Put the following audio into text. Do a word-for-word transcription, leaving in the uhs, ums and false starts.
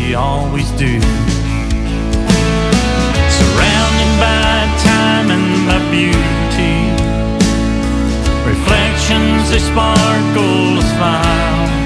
we always do. Surrounded by time and by beauty, reflections they sparkle a smile.